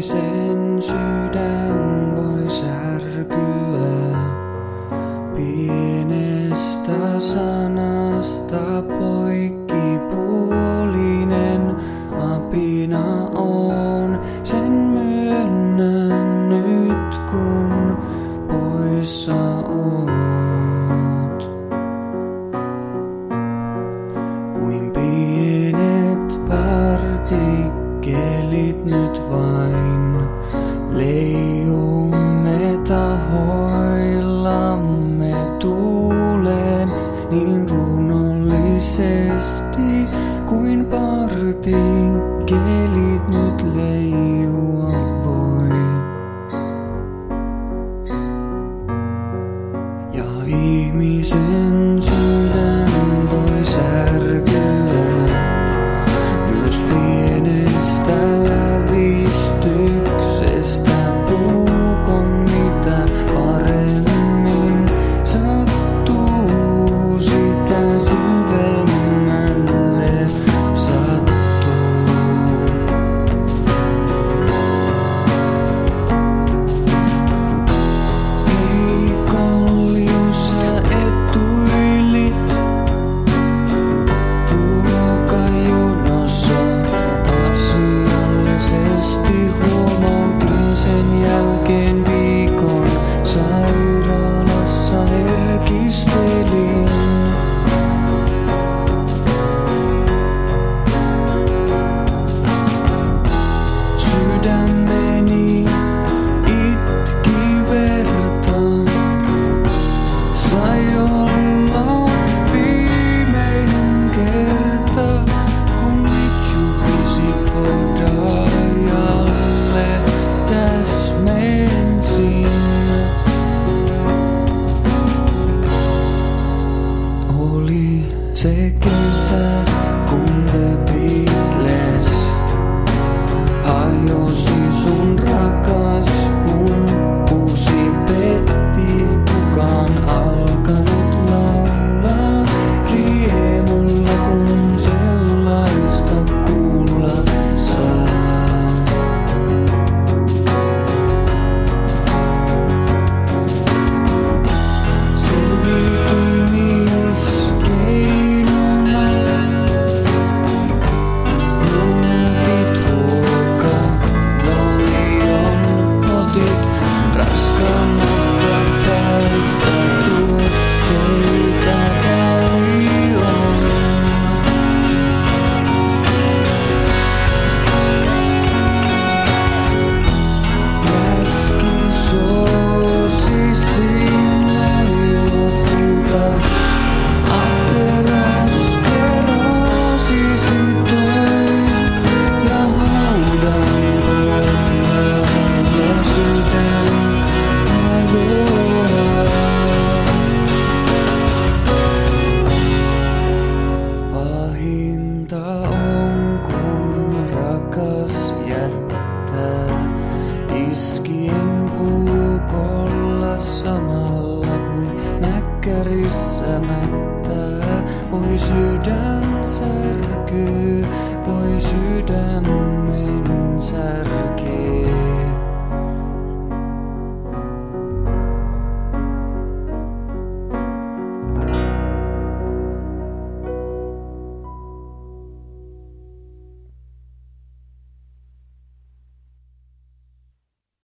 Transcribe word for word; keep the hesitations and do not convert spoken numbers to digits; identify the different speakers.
Speaker 1: ihmisen sydän voi särkyä pienestä sanasta poikkipuolinen apina on. Sen myönnän nyt kun poissa oot. Kuin pienet partikkelit nyt vain leijumme tahoillamme tuuleen niin runollisesti kuin partikkelit nyt leijua voi. Ja ihmisen sydän voi särkyä myös pienestä lävistyksestä. Puukon mitä paremmin sattuu, sitä syvemmälle sattuu. Hei kallius, sä etuilit ruokajonossa asiallisesti. Huomautin sen jälkeen viikon sairaalassa herkistelin. Sydämeni itki verta, sai olla viimeinen kerta, kun Mitsubishi podajalle täsmensin. Oli se kesä, kun The Beatles hajosi, sun rakas pumppusi petti. Kukaan alkanut laulaa riemulla, kun sellaista kuulla saa. Selviytyi mies keinona, muutit ruoka, valion otit raskaammasta päästä tuotteita paljon. Läski soosisi mailopilta, ateroskerosisi toi ja haudan pohjalla sydän hajoaa. Pahinta on kun rakas jättää iskien puukolla samalla kun mäkkärissä mättää. Voi sydän särkyy, voi sydämen särkyy.